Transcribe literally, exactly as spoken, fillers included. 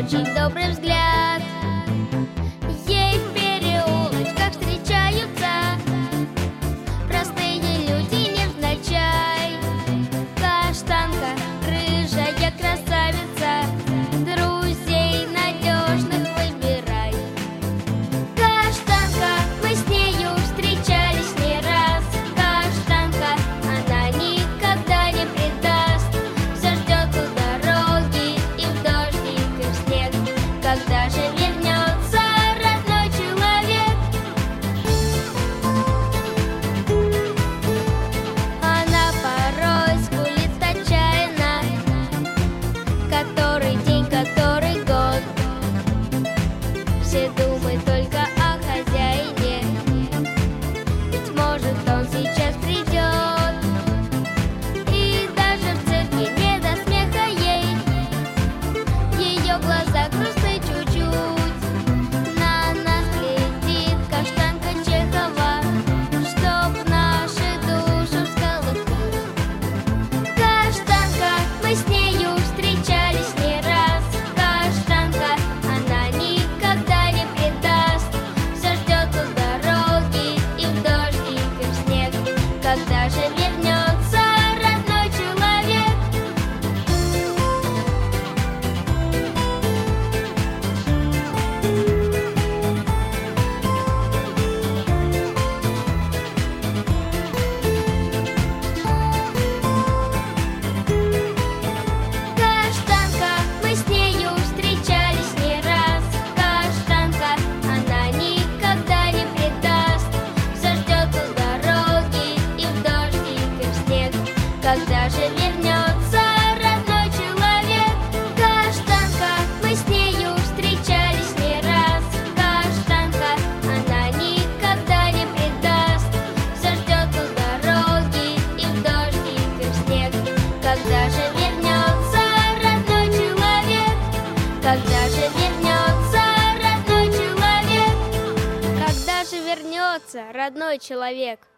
очень добрый взгляд. Ей в переулочках встречаются простые люди невзначай. Каштанка, рыжая красавица, друзей надежных выбирай. Каштанка, мы с нею встречались не раз. Каштанка, она никогда не предаст. Все ждет у дороги и в дождик, и в снег. Когда же вернется родной человек? Она порой скулит отчаянно, который день, который год. Все думают только о хозяине, ведь может он сейчас придет. И даже в цирке не до смеха ей, в ее глазах грустны чуть-чуть. На нас глядит Каштанка Чехова, чтоб наши души всколыхнуть. Каштанка, мы с нею встречались не раз. Каштанка, она никогда не предаст. Все ждет у дороги и в дождик, и в снег. Когда же вернется родной человек? Каштанка, мы с нею встречались не раз. Каштанка, она никогда не предаст. Все ждет у дороги и в дождик, и в снег. Когда же вернется родной человек? Каштанка, мы с нею встречались не раз. Каштанка, она никогда не предаст. Все ждет у дороги и в дождик, и в снег. Когда же вернется родной человек? Когда же вернется родной человек? Когда же вернется родной человек?